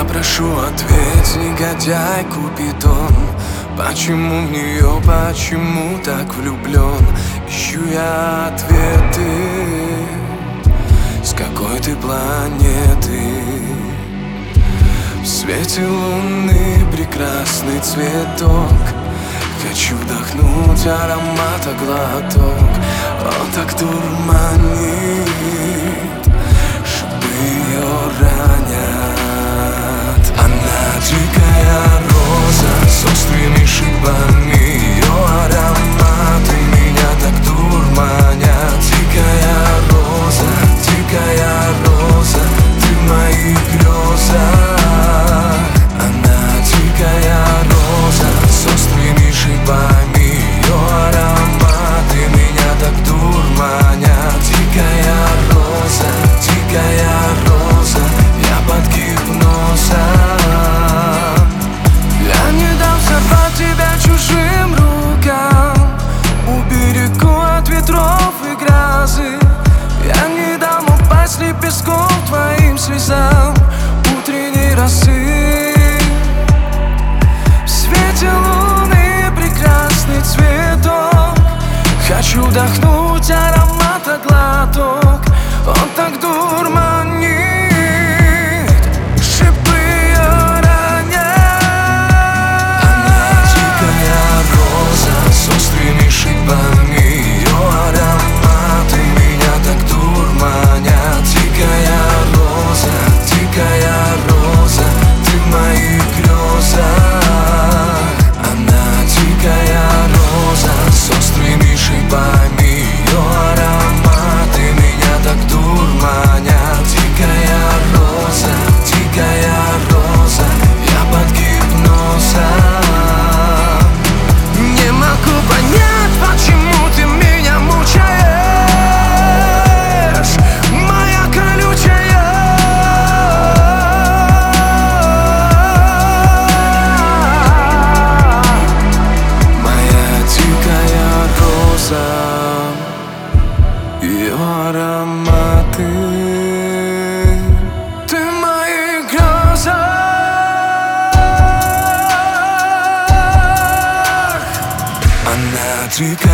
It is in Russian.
прошу, ответь, негодяй Купидон. Почему в нее, почему так влюблен? Ищу я ответы, с какой ты планеты. В свете луны прекрасный цветок, хочу вдохнуть аромата глоток. Он так дурманит, шипы ее ранят. Она дикая роза с острыми шипами, ее ароматы меня так дурманят. Дикая роза, ты в моих грезах. Она дикая роза с острыми шипами, ее ароматы меня так дурманят. Дикая роза, я под гипнозом. Я не дам сорвать тебя чужим рукам, уберегу от ветров и грозы. Я не дам упасть лепестком твоим слезам утренней росы. В свете луны прекрасный цветок, хочу вдохнуть аромата глоток. Он так дурманит, шипы ее ранят. Она дикая роза с острыми шипами, ее ароматы меня так дурманят. Дикая роза, ты в моих грезах. Она дикая роза с острыми шипами, ее ароматы меня так дурманят. Дикая роза, я под гипнозом. Не могу понять, почему ты меня мучаешь, моя колючая. Моя дикая роза, ее ароматы, ты в моих грезах. Она дикая